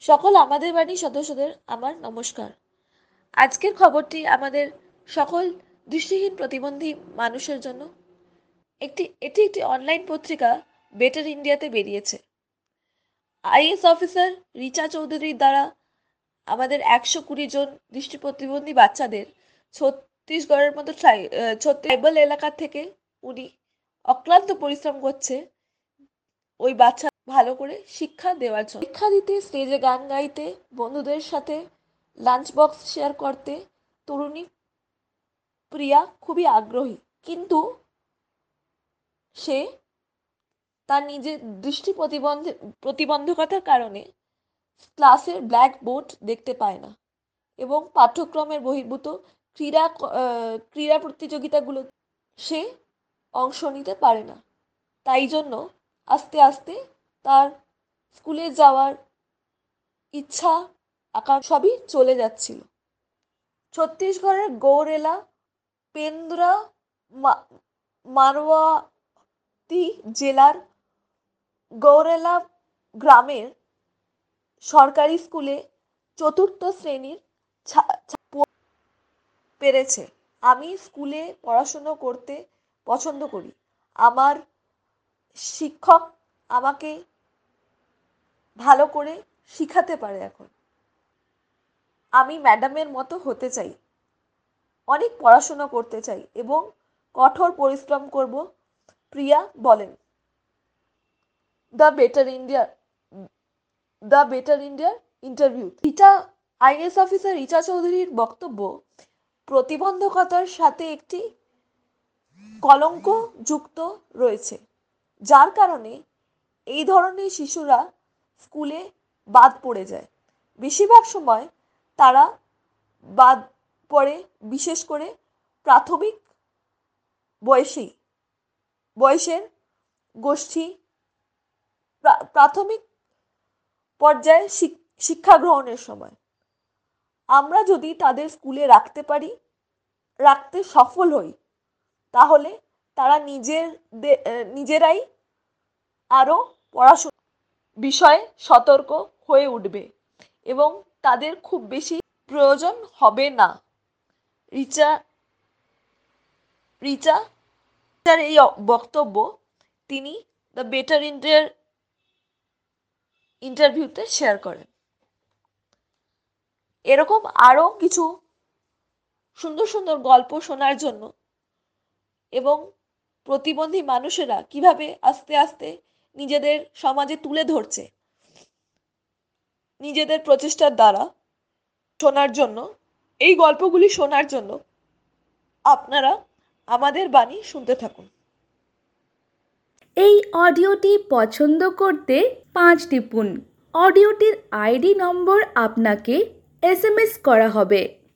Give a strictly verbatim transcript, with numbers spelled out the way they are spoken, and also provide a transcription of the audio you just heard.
সকল আমাদের বাড়ির সদস্যদের আমার নমস্কার। আজকের খবরটি আমাদের সকল দৃষ্টিহীন প্রতিবন্ধী মানুষের জন্য। একটি এটি একটি অনলাইন পত্রিকা বেটার ইন্ডিয়াতে বেরিয়েছে। আইএস অফিসার রিচা চৌধুরীর দ্বারা আমাদের একশো কুড়ি জন দৃষ্টি প্রতিবন্ধী বাচ্চাদের ছত্তিশগড়ের মতো ট্রাইবাল এলাকা থেকে উনি অক্লান্ত পরিশ্রম করছে ওই বাচ্চা ভালো করে শিক্ষা দেওয়ার জন্য। শিক্ষা দিতে, স্টেজে গান গাইতে, বন্ধুদের সাথে লাঞ্চ বক্স শেয়ার করতে তরুণী প্রিয়া খুবই আগ্রহী, কিন্তু সে তার নিজের দৃষ্টি প্রতিবন্ধ প্রতিবন্ধকতার কারণে ক্লাসের ব্ল্যাক বোর্ড দেখতে পায় না এবং পাঠ্যক্রমের বহির্ভূত ক্রীড়া ক্রীড়া প্রতিযোগিতাগুলো সে অংশ নিতে পারে না। তাই জন্য আস্তে আস্তে তার স্কুলে যাওয়ার ইচ্ছা আকাঙ্ক্ষা সবই চলে যাচ্ছিল। ছত্তিশগড়ের গৌরেলা পেন্দ্রা মারওয়াতি জেলার গৌরেলা গ্রামের সরকারি স্কুলে চতুর্থ শ্রেণীর পেরেছে। আমি স্কুলে পড়াশুনো করতে পছন্দ করি। আমার শিক্ষক আমাকে ভালো করে শিখাতে পারে। এখন আমি ম্যাডামের মতো হতে চাই, অনেক পড়াশোনা করতে চাই এবং কঠোর পরিশ্রম করব, প্রিয়া বলেন। The better India the better India interview. Richa IAS officer Richa চৌধুরীর বক্তব্য, প্রতিবন্ধকতার সাথে একটি কলঙ্ক যুক্ত রয়েছে, যার কারণে এই ধরনের শিশুরা স্কুলে বাদ পড়ে যায়। বেশিরভাগ সময় তারা বাদ পড়ে বিশেষ করে প্রাথমিক বয়সেই বয়সের গোষ্ঠী প্রাথমিক পর্যায়ে শিক্ষা গ্রহণের সময়। আমরা যদি তাদের স্কুলে রাখতে পারি, রাখতে সফল হই, তাহলে তারা নিজের নিজেরাই আরো পড়াশোনা বিষয়ে সতর্ক হয়ে উঠবে এবং তাদের খুব বেশি প্রয়োজন হবে না। রিচা রিচা তার এই বক্তব্য তিনি দ্য বেটার ইন্ডিয়ার ইন্টারভিউতে শেয়ার করেন। এরকম আরো কিছু সুন্দর সুন্দর গল্প শোনার জন্য এবং প্রতিবন্ধী মানুষেরা কিভাবে আস্তে আস্তে নিজেদের সমাজে তুলে ধরছে নিজেদের প্রচেষ্টার দ্বারা, শোনার জন্য, এই গল্পগুলি শোনার জন্য আপনারা আমাদের বাণী শুনতে থাকুন। এই অডিওটি পছন্দ করতে পাঁচ টিপুন। অডিওটির আইডি নম্বর আপনাকে এস এম এস করা হবে।